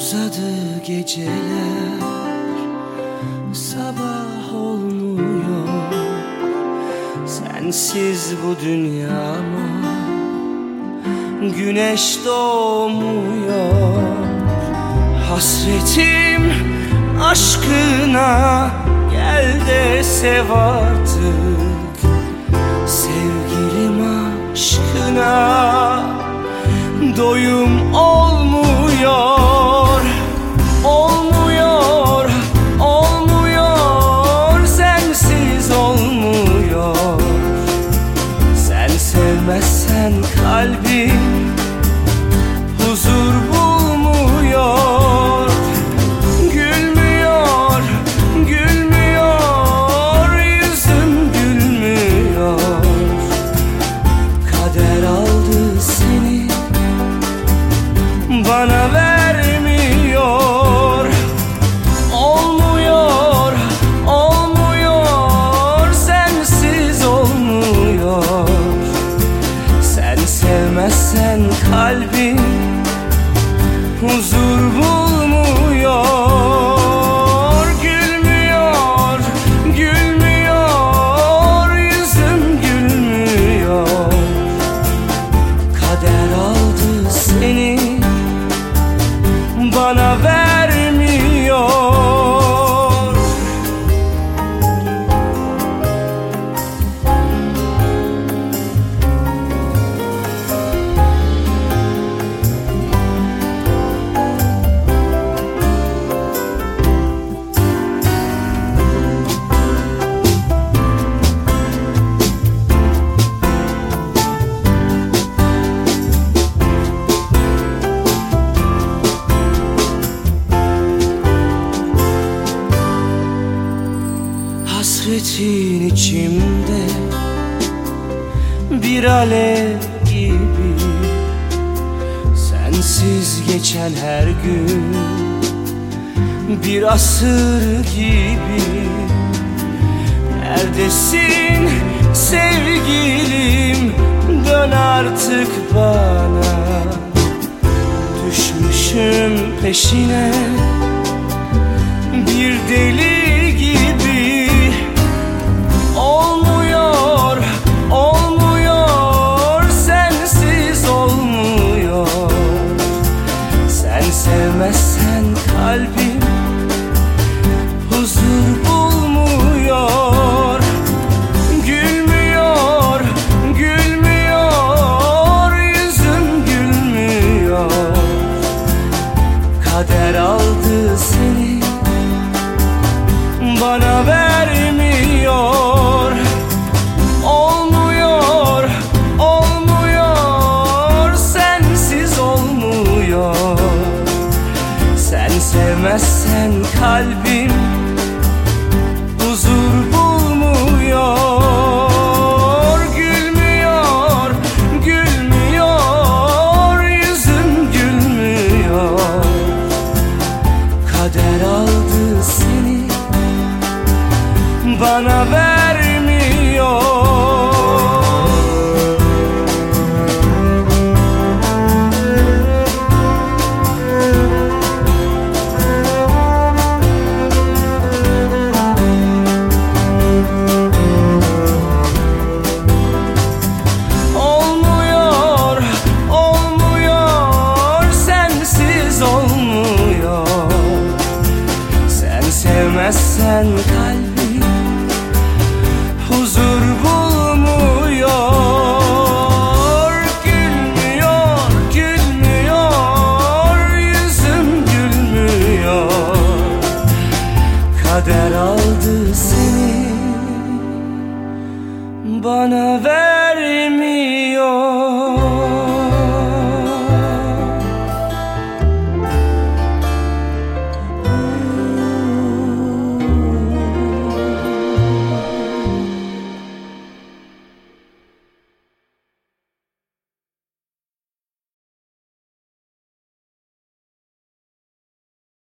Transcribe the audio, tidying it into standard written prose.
Uzadı geceler, sabah olmuyor. Sensiz bu dünyama güneş doğmuyor. Hasretim aşkına, gel de sev artık. Sevgilim aşkına doyum olmuyor. Olmuyor, olmuyor, sensiz olmuyor. Sen sevmezsen kalbim huzur bulmuyor. Gülmüyor, gülmüyor, yüzüm gülmüyor. Kader aldı seni, bana vermiyor. Olmuyor, olmuyor, sensiz olmuyor. Sen sevmezsen kalbim huzur bulmuyor. Gülmüyor, gülmüyor, yüzüm gülmüyor. Kader aldı seni, bana vermiyor. Hasretin içimde bir alev gibi, sensiz geçen her gün bir asır gibi. Neredesin sevgilim, dön artık bana. Düşmüşüm peşine bir deli gibi. Olmuyor, olmuyor, sensiz olmuyor. Sen sevmezsen kalbim huzur bulmuyor. Gülmüyor, gülmüyor, yüzüm gülmüyor. Kader aldı seni, bana vermiyor. Olmuyor, olmuyor, sensiz olmuyor. Sen sevmezsen kalbim huzur bulmuyor. Gülmüyor, gülmüyor, yüzüm gülmüyor. Kader aldı seni, bana vermiyor. Olmuyor, olmuyor, sensiz olmuyor. Sen sevmezsen kalbim